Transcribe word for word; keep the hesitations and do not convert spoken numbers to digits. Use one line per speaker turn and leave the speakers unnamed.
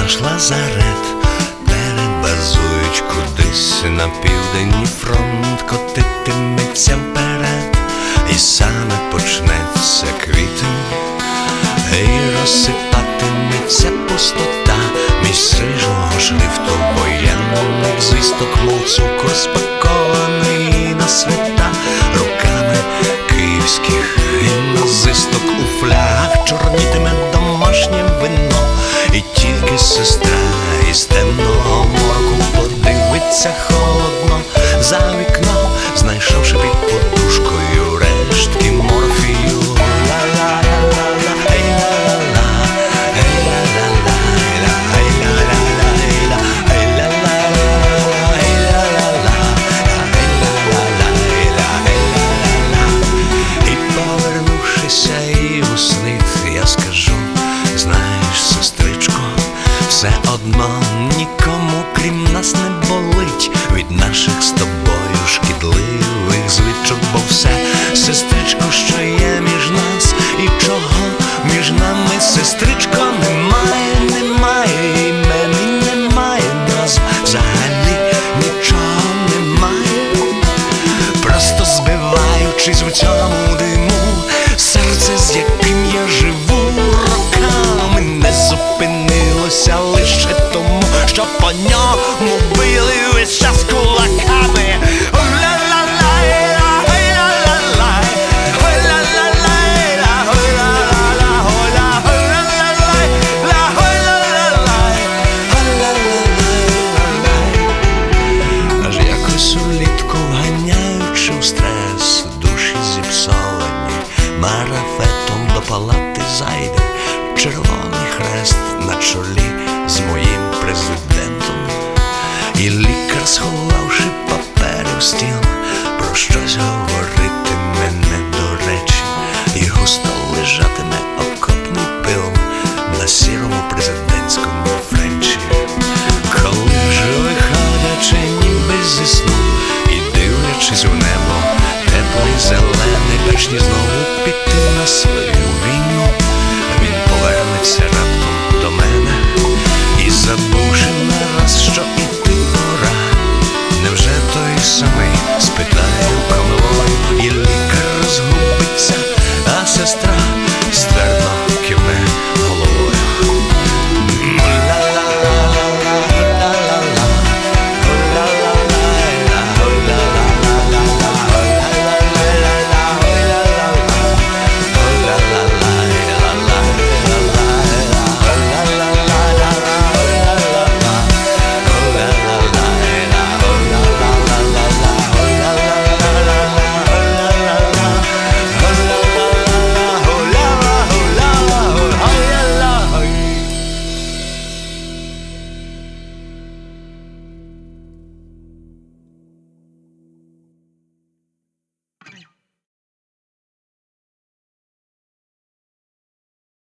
наш Лазарет. Перебазують кудись на південний фронт, котитиметься вперед, і саме почнеться квітень, і розсипатиметься пустота між срижого шрифту воєнних звісток, мов цукор спакований на свята руками київських гімназисток. У флягах чорнітиме домашнє вино, і тільки сестра із темного морку подивиться холодно за вікно, знайшовши під подушкою рештки морфію. І повернувшися і у снит, я скажу: знаєш, сестричко, все одно нікому крім нас не болить від наших з тобою шкідливих звичок, бо все, сестричко, що є між нас, і чого між нами, сестричко, немає, немає імен і немає назв, взагалі нічого немає. Просто збиваючись в цьому диму, серце, з яким я живу роками, не зупинилося лише тому, що по ньому били весь час кулаками. Аж якось улітку, вганяючи в стрес, душі зіпсовані марафетом до палати зайде Червоний Хрест на чолі з моїм президентом. І лікар, сховавши папери в стіл, про щось говоритиме не до речі, і густо лежатиме окопний пил на сірому президентському френчі. Коли вже виходячи ніби зі сну і дивлячись у небо теплий зелений, перш ніж знову піти на свою війну, він повернеться раптом